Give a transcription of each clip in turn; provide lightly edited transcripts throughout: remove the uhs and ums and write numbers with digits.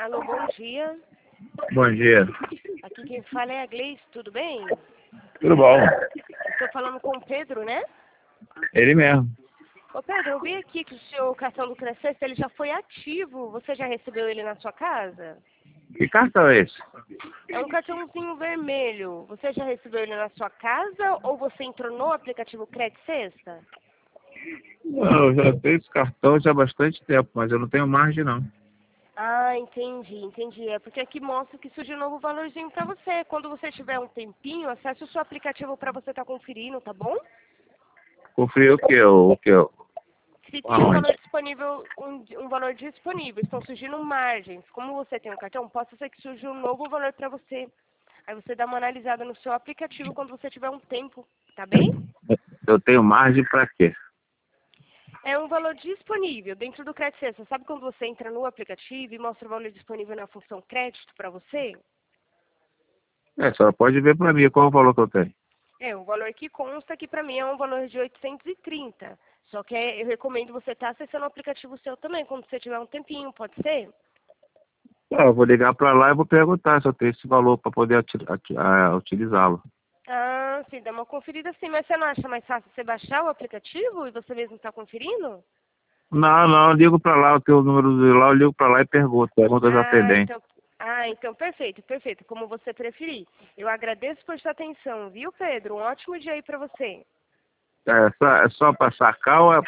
Alô, bom dia. Bom dia. Aqui quem fala é a Gleice, tudo bem? Tudo bom? Estou falando com o Pedro, né? Ele mesmo. Ô Pedro, eu vi aqui que o seu cartão do Crescesta, ele já foi ativo. Você já recebeu ele na sua casa? Que cartão é esse? É um cartãozinho vermelho. Você já recebeu ele na sua casa ou você entrou no aplicativo Credit Sexta? Não, eu já tenho esse cartão já há bastante tempo, mas eu não tenho margem não. Ah, entendi. É porque aqui mostra que surgiu um novo valorzinho para você. Quando você tiver um tempinho, acesse o seu aplicativo para você estar conferindo, tá bom? Conferi o que? O que? Se tem um valor Aonde? disponível, um valor disponível, estão surgindo margens. Como você tem um cartão, pode ser que surja um novo valor para você. Aí você dá uma analisada no seu aplicativo quando você tiver um tempo, tá bem? Eu tenho margem pra quê? É um valor disponível dentro do Crédito Sexta. Sabe quando você entra no aplicativo e mostra o valor disponível na função crédito para você? É, a senhora pode ver pra mim qual é o valor que eu tenho. É, o valor que consta que para mim é um valor de 830. Só que eu recomendo você estar acessando o aplicativo seu também, quando você tiver um tempinho, pode ser? Eu vou ligar pra lá e vou perguntar se eu tenho esse valor pra poder utilizá-lo. Ah, sim, dá uma conferida sim. Mas você não acha mais fácil você baixar o aplicativo e você mesmo estar conferindo? Não, eu ligo pra lá, eu tenho o número de lá, eu ligo pra lá e pergunto aos Ah, atendentes. então, então perfeito, como você preferir. Eu agradeço por sua atenção, viu, Pedro? Um ótimo dia aí para você. É só pra sacar ou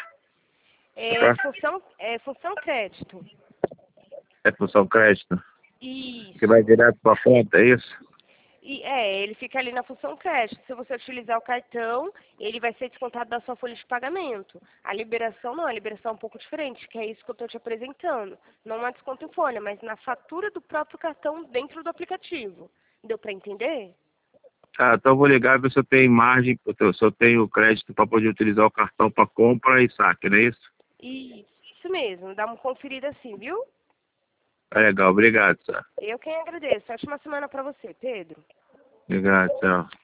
Função crédito. é função crédito? Que vai Isso. direto pra conta, é isso? Ele fica ali na função crédito. Se você utilizar o cartão, ele vai ser descontado da sua folha de pagamento. A liberação não, a liberação é um pouco diferente, que é isso que eu estou te apresentando. Não há desconto em folha, mas na fatura do próprio cartão dentro do aplicativo. Deu para entender? Ah, então eu vou ligar e ver se eu tenho margem, se eu tenho crédito para poder utilizar o cartão para compra e saque, não é isso? Isso mesmo, dá uma conferida assim, viu? Tá legal, obrigado, senhor. Eu quem agradeço. Ótima semana para você, Pedro. Obrigado, tchau.